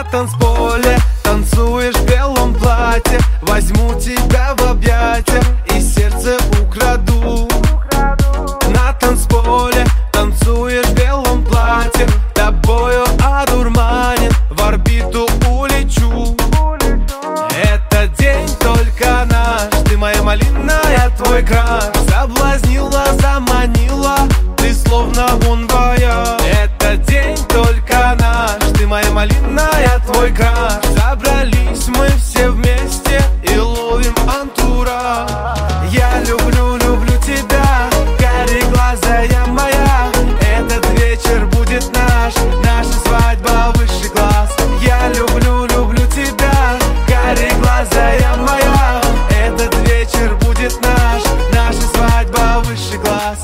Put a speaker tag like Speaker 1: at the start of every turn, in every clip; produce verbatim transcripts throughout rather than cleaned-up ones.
Speaker 1: танцполе танцуешь в белом платье. Возьму тебя в объятия и сердце украду. На танцполе танцуешь в белом платье, тобою одурманен, в орбиту улечу. Этот день только наш, ты моя малина, я твой краш. Соблазнила, заманила, ты словно бон-вояж. Этот день только наш, ты моя малина, я твой краш. Забрались мы все вместе и ловим антураж. Я люблю, люблю тебя, кареглазая моя. Этот вечер будет наш, наша свадьба высший класс. Я люблю, люблю тебя, кареглазая моя. Этот вечер будет наш, наша свадьба высший класс.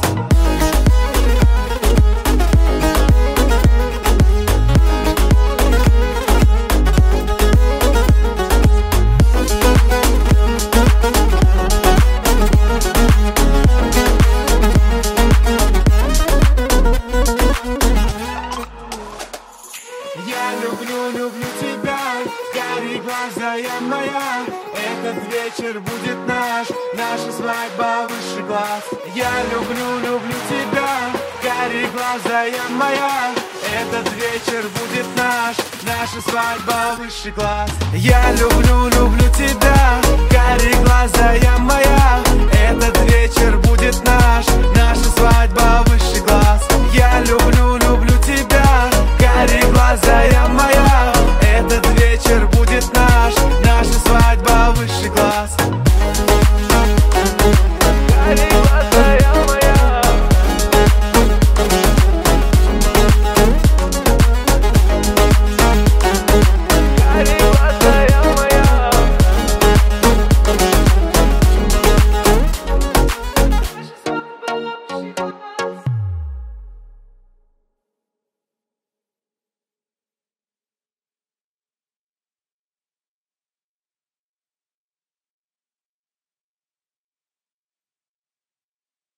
Speaker 1: Я люблю, люблю тебя, кареглазая моя. Этот вечер будет наш, наша свадьба высший класс. Я люблю, люблю тебя, кареглазая моя. Этот вечер будет наш, наша свадьба высший класс. Я люблю, люблю тебя, кареглазая моя. Этот вечер будет наш,